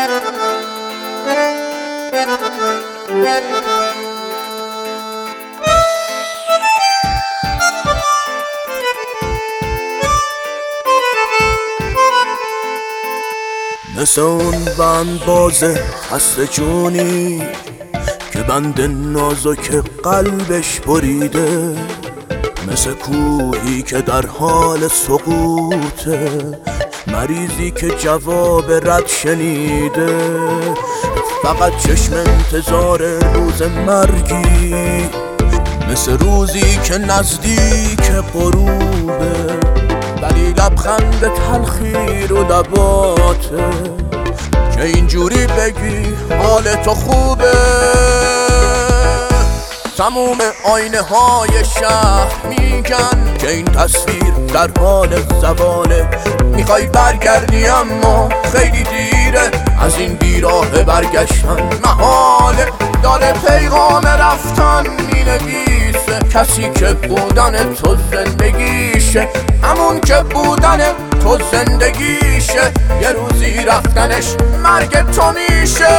مثل اون بند بازه خسته جونی که بند نازک قلبش بریده، مثل کوهی که در حال سقوطه، مریضی که جواب رد شنیده، فقط چشم انتظار روز مرگی، مثل روزی که نزدیک غروبه ولی لبخند تلخی رو لباته که اینجوری بگی حال تو خوبه. تموم آینه های شهر میگن که این تصویر در حال زواله، میخوای برگردی اما خیلی دیره، از این بیراه برگشتن محاله. داره پیغام رفتن مینویسه کسی که بودن تو زندگیشه، همون که بودن تو زندگیشه، یه روزی رفتنش مرگ تو میشه.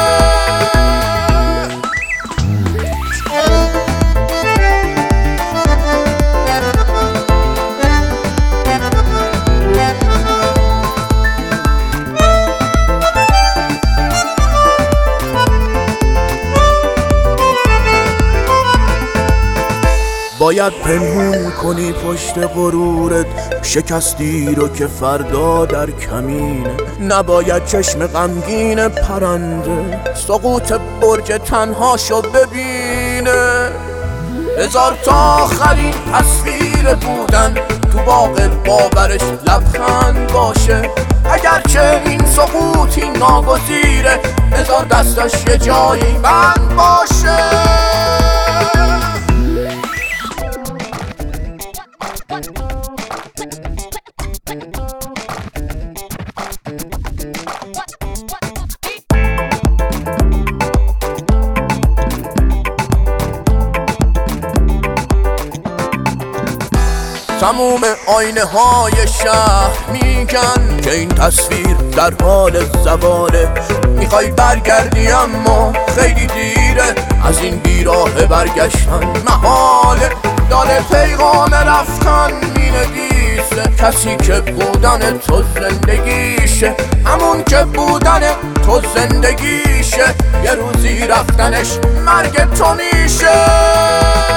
باید پنهون کنی پشت غرورت شکستی رو که فردا در کمینه، نباید چشم غمگین پرنده سقوط برج تنهاشو ببینه. هزار تا آخرین تصویر بودن تو باغ باورش لبخند باشه، اگرچه این سقوطی ناگزیره هزار دستش یه جایی بند باشه. تموم آینه های شهر میگن که این تصویر در حال زواله، میخوای برگردی اما خیلی دیره، از این بیراه برگشتن محاله. داره پیغام رفتن مینویسه کسی که بودن تو زندگیشه، همون که بودن تو زندگیشه، یه روزی رفتنش مرگ تو میشه.